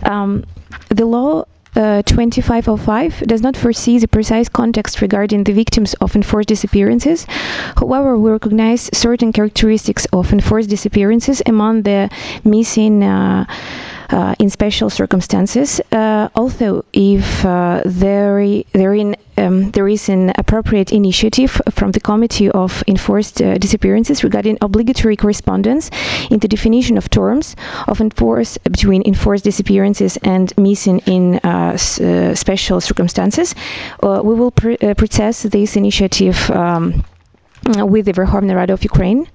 The law 2505 does not foresee the precise context regarding the victims of enforced disappearances. However, we recognize certain characteristics of enforced disappearances among the missing in special circumstances. Also, if there is an appropriate initiative from the Committee of Enforced Disappearances regarding obligatory correspondence in the definition of terms of between enforced disappearances and missing in special circumstances, we will process this initiative with the Verkhovna Rada of Ukraine.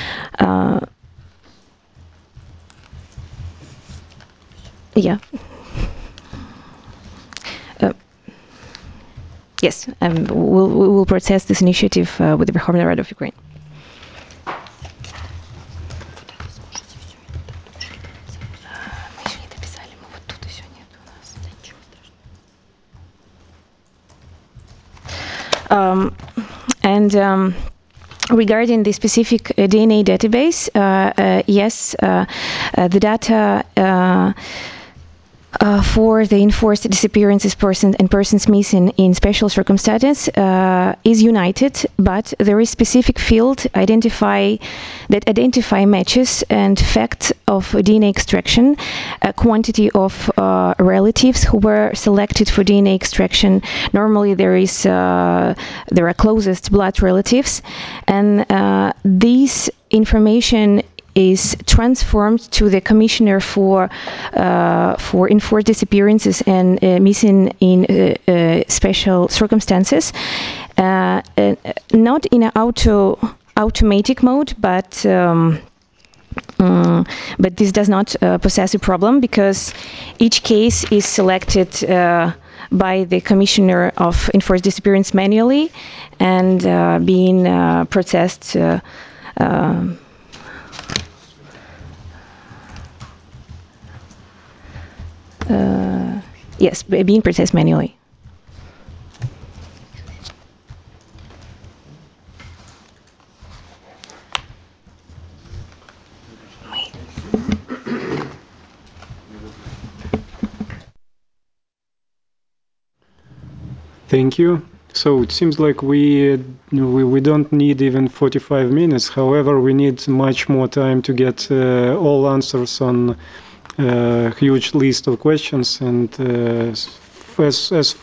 Yeah. Yes, we will process this initiative with the Verkhovna Rada of Ukraine. Regarding the specific DNA database, yes, the data for the enforced disappearances and persons missing in special circumstances is united, but there is specific field that identify matches and facts of DNA extraction, a quantity of relatives who were selected for DNA extraction. Normally there are closest blood relatives, and this information is transformed to the Commissioner for enforced disappearances and missing in special circumstances, not in an automatic mode, but this does not possess a problem, because each case is selected by the Commissioner of Enforced Disappearance manually and being processed yes, being processed manually. Thank you. So it seems like we don't need even 45 minutes. However, we need much more time to get all answers on a huge list of questions. And as